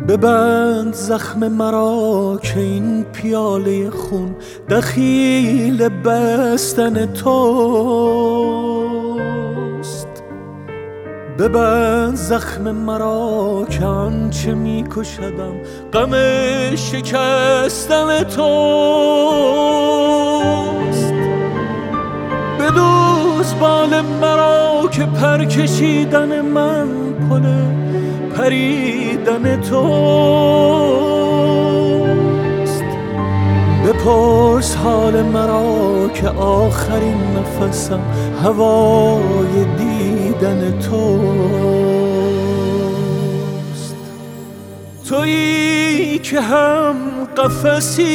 ببند زخم مرا که این پیاله خون دخیل بستن توست. ببند زخم مرا که آنچه میکشدم غم شکستن توست. بدوز بال مرا که پر کشیدن من پل پریدن توست. بپرس حال مرا که آخرین نفسم هوای دیدن توست. تویی که هم قفسی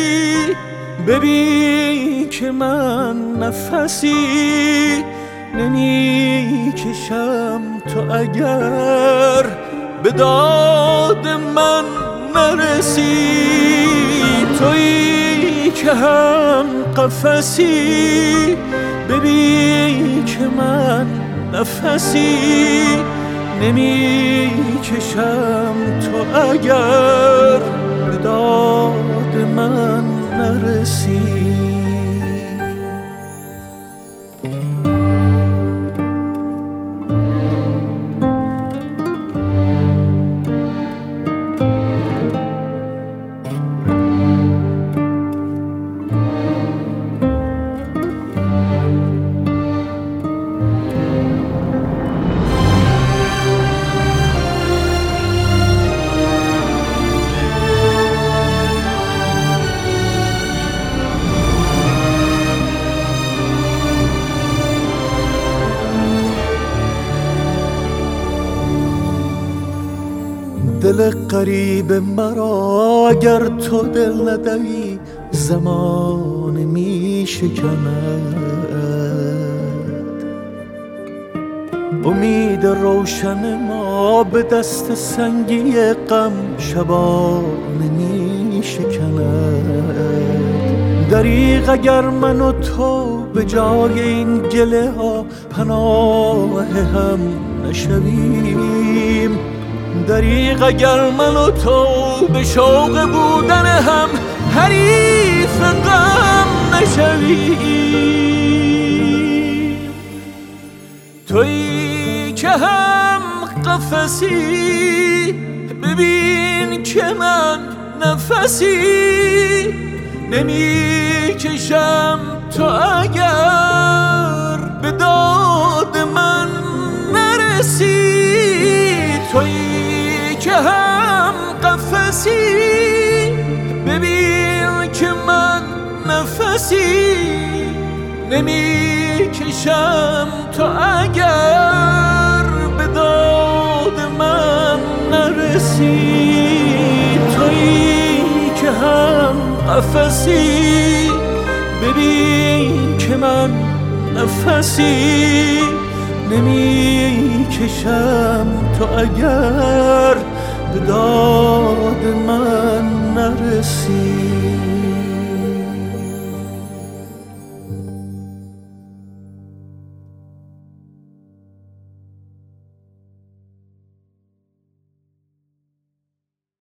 ببین که من نفسی نمی کشم، تو اگر به داد من نرسی. تویی که هم قفسی ببین که من نفسی نمی کشم، تو اگر به داد من نرسی. دل غریب مرا اگر تو دل ندهی زمان می شکند. امید روشن ما به دست سنگی غم شبانه می شکند. دریغ اگر من و تو به جای این گله ها پناه هم نشویم. دریغ اگر من و تو به شوق بودن هم حریف غم نشویم. تویی که هم قفسی ببین که من نفسی نمی کشم، تو اگر به داد من نرسی. تویی که هم قفسی ببین که من نفسی نمی کشم، تو اگر به داد من نرسی. تویی که هم قفسی ببین که من نفسی نمی کشم، تو اگر به داد من نرسی.